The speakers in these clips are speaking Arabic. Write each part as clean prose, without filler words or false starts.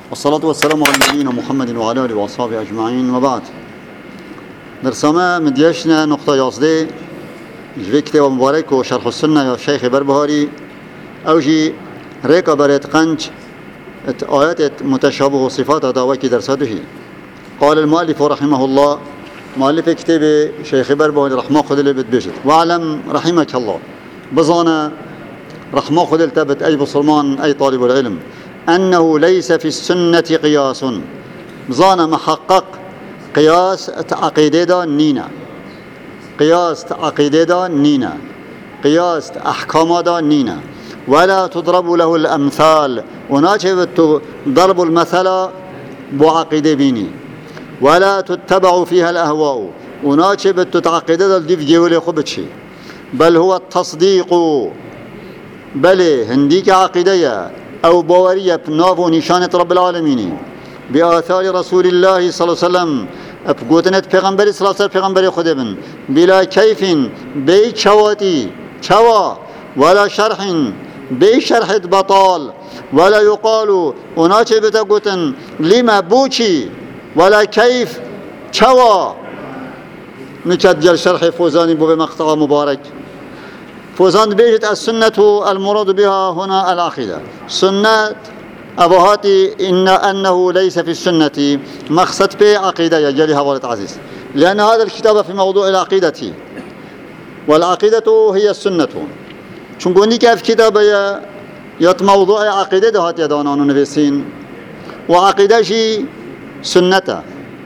والصلاة والسلام على نبينا محمد وعلى آله وأصحابه أجمعين وبعد. درسما مديشنا نقطة يصدي جوي كتاب مبارك وشرح السنة يا شيخ بربهاري أوجي ريكا بريت قنج آيات متشابه وصفات داوكي درساته. قال المؤلف رحمه الله مؤلف كتاب شيخ بربهاري رحمه خذ بتبجد واعلم رحمك الله بظانا رحمه خذ التبت أي بصرمان أي طالب العلم أنه ليس في السنة قياس بظانا محقق قياس عقيدة دا نينا قياس عقيدة دا نينا قياس أحكام دا نينا ولا تضرب له الأمثال وناجب ضرب المثل بعقيدة بيني ولا تتبع فيها الأهواء وناجب تتعقيدة دا الديف جيولي خبتشي بل هو التصديق بل هنديك عقيدة أو بورية بناف ونشانة رب العالمين بآثار رسول الله صلى الله عليه وسلم بقوتنت پیغمبر صلى الله عليه وسلم پیغمبر خود ابن بلا كيف بي چواتي چوا ولا شرح بي شرح بطال ولا يقال وناچه بتا قوتن لما بوچي ولا كيف چوا نكتجل شرح فوزاني بو مقطع مبارك فوزان بيجت السنة المراد بها هنا العقيدة سنة أبوهاتي أنه ليس في السنة مقصد بعقيدة يا جلي هوالة عزيز لأن هذا الكتاب في موضوع العقيدة والعقيدة هي السنة چونكوني كيف كتاب يت موضوع عقيدة هات يدانان نفسين وعقيدة شي سنة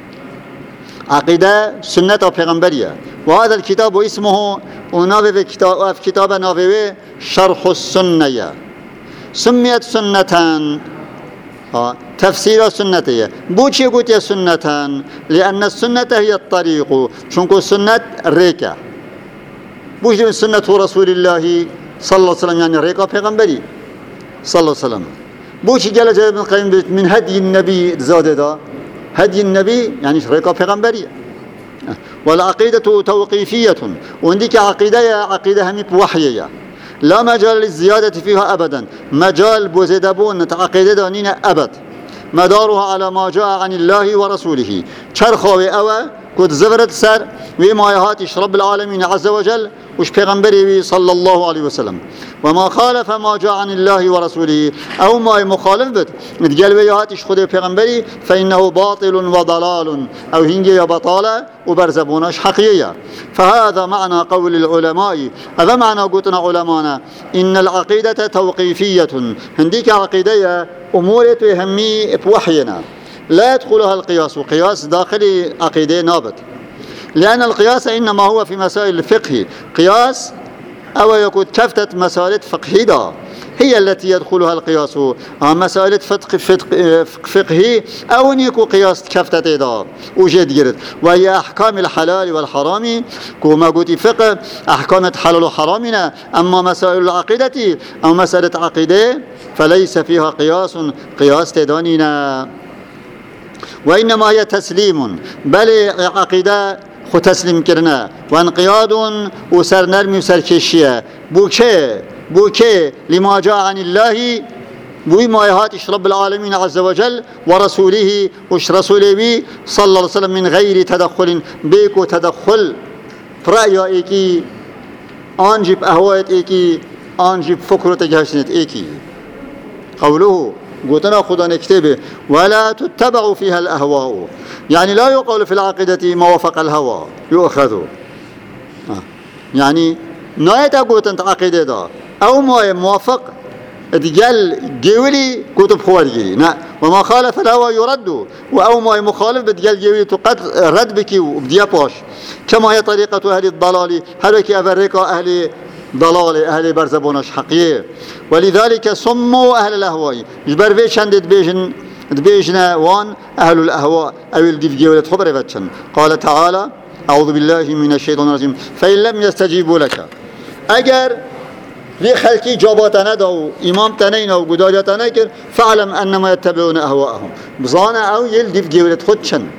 عقيدة سنة پیغمبرية وهذا الكتاب اسمه ونافي في كتاب نافي شرح السنة سميت سنة تفسير السنة بوشي قلت يا سنة لأن السنة هي الطريق شنكو السنة ريكا بوشي سنة رسول الله صلى الله عليه وسلم يعني ريكا پیغمبري صلى الله عليه وسلم بوشي جل جل ابن القيم من هدي النبي زاد دا هدي النبي يعني ريكا پیغمبري والعقيدة توقيفية وعندك عقيدة همي بوحيية لا مجال للزيادة فيها أبدا مجال بوزيدابون نتعقيد دانين أبد مدارها على ما جاء عن الله ورسوله شرخوا أوى كود زفرت سر وما يهاتش رب العالمين عز وجل وش پیغمبري صلى الله عليه وسلم وما خالف ما جاء عن الله ورسوله أو ما مخالف بد متقال ويهاتش خده پیغمبري فإنه باطل وضلال أو هنجي يا بطالة وبرزبوناش حقيقية فهذا معنى قول العلماء هذا معنى قلتنا علمانا إن العقيدة توقيفية هنديك عقيدة أمور تهمي بوحينا لا يدخلها القياس وقياس داخل عقيدة نابت لأن القياس إنما هو في مسائل الفقه قياس أو يكون كفتة مسائل فقهية هي التي يدخلها القياس مسائل فقهي أو يكون قياس كفتة دا وجد جرد وهي أحكام الحلال والحرام كما قلت فقه أحكام الحلال والحرامنا أما مسائل العقيدة أو مسألة عقيدة فليس فيها قياس تدانينا وإنما هي تسليم بل عقيدة خو تسليم كرنا وانقياد وسر نرمي وسر كشية بوكي لما جاء عن الله بما يهاتش رب العالمين عز وجل ورسوله وش رسوله صلى الله عليه وسلم من غير تدخل بيكو تدخل رأي ايكي انجب اهوات ايكي انجب فكرة جهشنت ايكي قوله قلتنا خدا نكتبه ولا تتبع فيها الأهواء يعني لا يقول في العقيدة ما وافق الهوى يؤخذ يعني نايت قلت انت عقيدة دا أو ما موافق تجل جولي كتب خوارجي وما خالف الهوى يرد أو ما مخالف بتجل جولي تقد رد بك وبديا باش كما هي طريقة أهل الضلال هلك أفريقا أهل ضلال أهل برزبونش حقيقي ولذلك سموا أهل الأهواء يجبر فيشان دبيجنا وان أهل الأهواء أو الدفجي ولا تخبر فتشن قال تعالى أعوذ بالله من الشيطان الرجيم فإن لم يستجيبوا لك أجر في خلقي جاباتنا دو إمام تنين أو قداجاتنا كر فاعلم أنما يتبعون أهواءهم بظانا أو يلدفجي ولا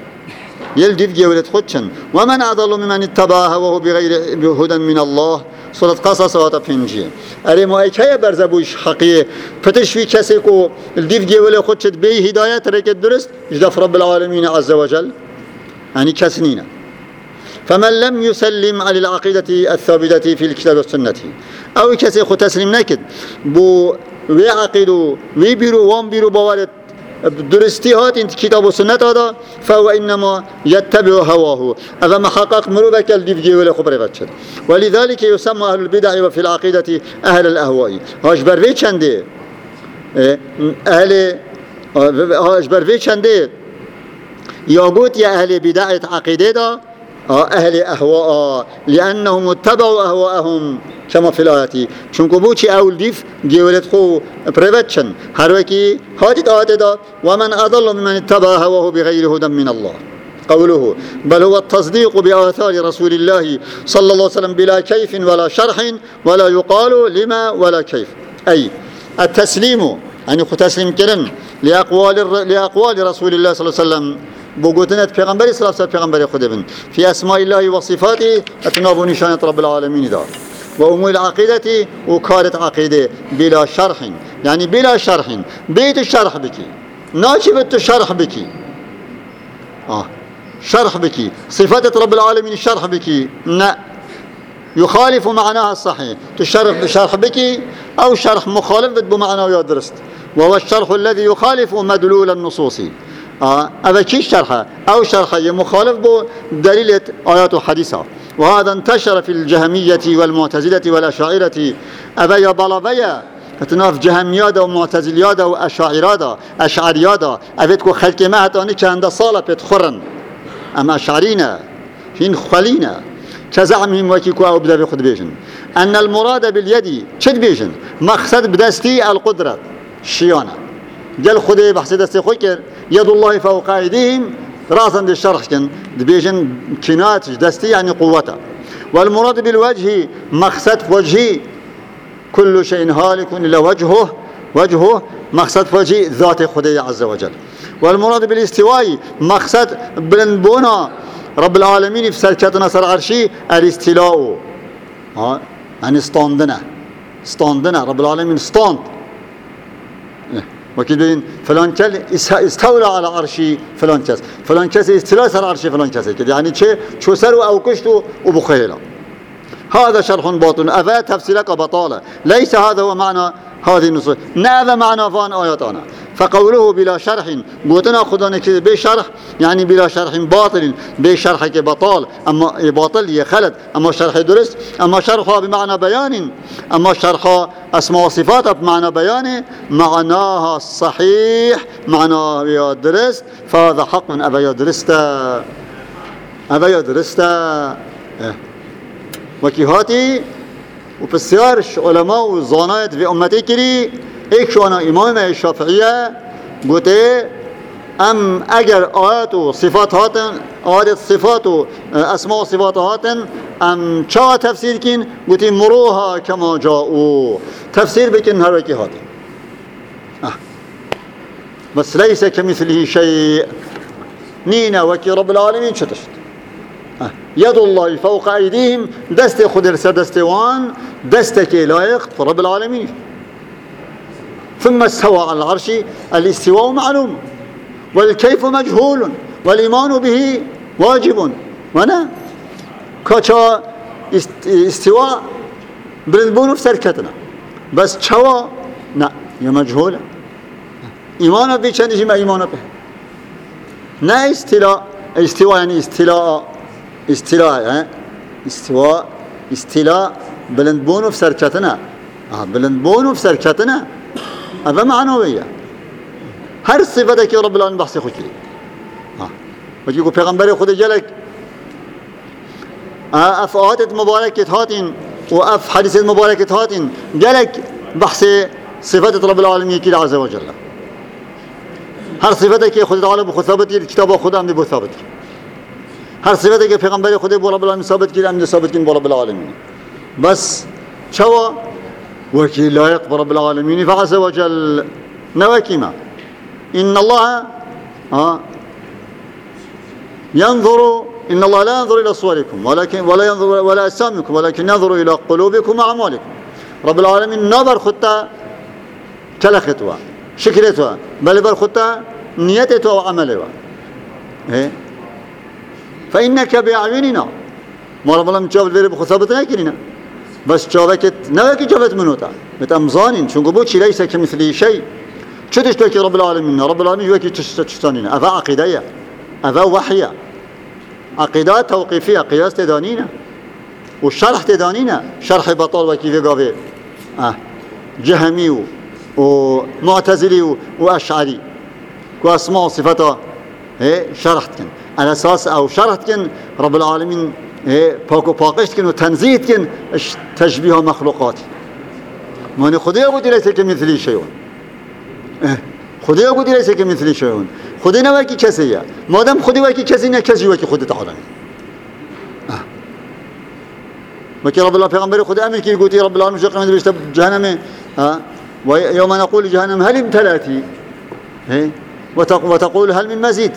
تخدشن ومن أضل ممن اتبع هواه بغير هدى من الله سورة قصص هاتا پنجیه اری مؤکه برزبوش حقیه پتشوی کسی که الدیف گیوله خود شد به هدایت رکت درست اجداف رب العالمين عز وجل يعني كسنينة. فمن لم يسلم على العقيدة الثابتة في الكتاب والسنة أو كسي خو تسليم نكد بو ويعقدوا ويبيروا وانبيروا بوالد درستيهات انت كتاب والسنة هذا فهو إنما يتبع هواه هذا ما حقق مروبك الدفجي ولا خبر فتشد. ولذلك يسمى أهل البدع وفي العقيدة أهل الأهواء. هاش بروي چنده أهل هاش بروي چنده يقول يا أهل بدعة عقيدة دا أهل أهواء لأنهم اتبعوا أهواءهم كما في الآيات چونکو بوچی اول دیف گیولت خو پریوتشن هر وکی هاتید آیت دا ومن أضل ممن اتبع هواه بغير هدى من الله قوله بل هو التصديق بآثار رسول الله صلى الله عليه وسلم بلا كيف ولا شرح ولا يقال لما ولا كيف أي التسليم يعني خو تسليم كرن لأقوال رسول الله صلى الله عليه وسلم بوجودنت پیغمبر صلى الله عليه وسلم پیغمبر خود بن في أسماء الله وصفاته اتناب نشانة رب العالمين دار وأمور العقيدة وكارت عقيدة بلا شرح يعني بلا شرح بيت الشرح بكي ناشبت الشرح بكي شرح بكي صفات رب العالمين الشرح بكي لا يخالف معناها الصحيح شرح بكي أو شرح مخالف بمعناه يا درست وهو الشرح الذي يخالف مدلول النصوص هذا كي شرحه أو شرحه مخالف بدليل آيات وحديثة وهذا انتشر في الجهمية والمعتزلة والأشاعرة أبيا بلابيا اتناف جهميادة ومعتزليادة وأشاعرادة أشعريادة أبيتكو خلق ما هتاني كهنده صالة بتخرن أما أشعرينا هين خلينا كزعمهم وكيكو أو بدأ بخد بيجن أن المراد باليد شد بيجن مقصد بدستي القدرة الشيانة قال خدي بحث دستي خوكر يد الله فوق أيديهم راسا للشرح كن بيجن كنات دستي يعني قوته والمراد بالوجه مقصد وجهي كل شيء هالك إلا وجهه مقصد وجهي ذات خدي عز وجل والمراد بالاستواء مقصد بلنبونا رب العالمين في سركتنا سر عرشي الاستلاء يعني استاندنا رب العالمين استاند وكذا فلان كل استولى على عرشي فلان كس استولى على عرشي فلان كس كده يعني شو سر أو كشتو وبخيله هذا شرح باطل أفا تفسيرك بطالة ليس هذا هو معنى هذه النصوص هذا معنى فان آياتنا فقوله بلا شرح قوتنا خداني كده بشرح يعني بلا شرح باطل بشرح بطال أما باطل يخلد أما شرح درست أما شرحها بمعنى بيان أما شرح أسماء وصفات بمعنى بيان معناها الصحيح معناها يا درست فهذا حق من أبا يا درست وكي هاتي وبسيار علماء وزانات في أمتي كري ایک شوانا امام شافعیه گوته ام اگر آیات و صفات هاتن آیات صفات و اسماء و صفات هاتن ام چا تفسیر کن گوته مروها کما جاءو تفسیر بکن هر وکی هاتن بس ليس كمثله شيء نينا وكي رب العالمين شتشت يد الله فوق أيديهم دست خدر سدستوان دستك لايق رب العالمين ثم استوى على العرش الاستواء معلوم والكيف مجهول والإيمان به واجب وانا كاچا استواء برندبون في سركتنا بس چوا نا يا مجهول إيمان به چندش ما إيمان به نا استواء يعني استواء بلندبون في سركتنا بلندبون في سركتنا هذا معنوية هر صفة كي رب العالمين بحثي خوكي وجيكو پیغمبر خود جلك اف آيات مباركة هاتين واف حديث مباركة هاتين جلك بحث صفات رب العالمين كي عز وجل هر صفة كي خود العالم بخود ثابت الكتاب خود امن بو ثابت هر صفة كي پیغمبر خود بو رب العالمين ثابت كي امن ثابت كي بو رب العالمين بس شوا وكي لا يقبل رب العالمين فعز وجل نواكما إن الله ينظر إن الله لا ينظر إلى صوركم ولا ينظر ولا أجسامكم ولكن ينظر إلى قلوبكم وأعمالكم. رب العالمين نبر خطة تلختوا شكلتوا بل بر خطة نيتوا وعملوا. فإنك بأعيننا ما رب العالمين جاب البر بخصابتنا كلنا بس جابك نوكي جابت منوتا متأمزانين شو قبوتش ليس كمثله شيء. شو تشتكي رب العالمين يوكي تشتانين أفا عقيدية أفا وحية عقيدة توقيفية قياس تدانينا والشرح تدانينا شرح بطال وكيف قابل جهمي ومعتزلي وأشعري وأسماء صفاته شرحتكن على أساس أو شرحتكن رب العالمين باكو باقشتكن وتنزيهتكن تشبيه مخلوقات من خدي أقول ليس كمثلي شيء خدي أقول ليس كمثلي شيء خدي نواكي كسية ما دام خدي واكي كسينا كسي واكي خدي تعالى وكي رب الله پیغمبر خدي أمر كي يقول رب العالمين شو قيمة بيشتب جهنم ويوم نقول جهنم هل امتلأتي وتقول هل من مزيد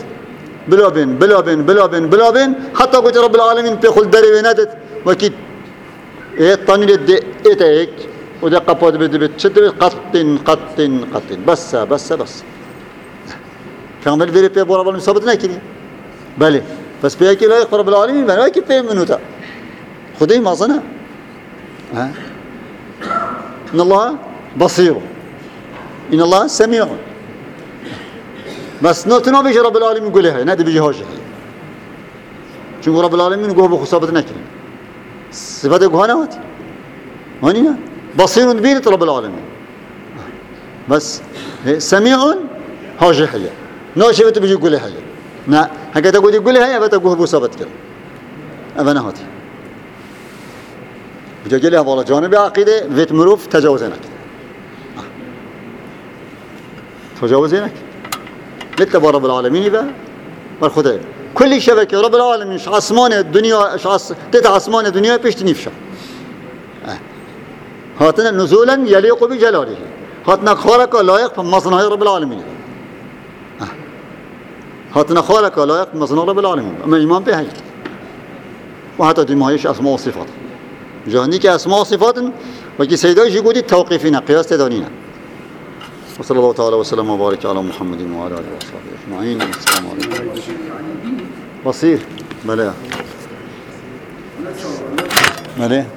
بلابن حتى قلت رب العالمين بيخل دري وينادت وكي طنين الدئتك وده قبض بتشد قطن بس كان بل بيري بيبور رب العالمين صابتنا كني بله بس بيأكل لا يقرب العالمين بل واكي بيه منوتا خدي ما ظنه إن الله بصير إن الله سميع بس نوتنا بيجي رب العالمين يقول لها نادي بيجي هاجه شو رب العالمين يقول بخصابتنا كني صفات جهنمات هونينا بصير بين رب العالمين بس سميع هاجه حيا ناشفت بيجي يقول لها نا هكذا تقول يقول لها يا بتقول بخصابتك أبنا هاتي بيجي لها والله جانب عقيدة فيت مروف تجاوزناك لتبا رب العالمين يبقى والخداع كل شبكة رب العالمين عصمان الدنيا تتع عصمان الدنيا بيشتني فشا هاتنا نزولا يليق بجلاله هاتنا خارق لايق بمصنع رب العالمين هاتنا خارق لايق بمصنع رب العالمين أما إيمان بهاي وحتى دمايش أسماء وصفات جهني كأسماء وصفات وكي سيداش يقول التوقيفين قياس تدانينا. وصلى الله تعالى وسلم وبارك على محمد وعلى آله وصحبه أجمعين. السلام عليكم. بصير بلا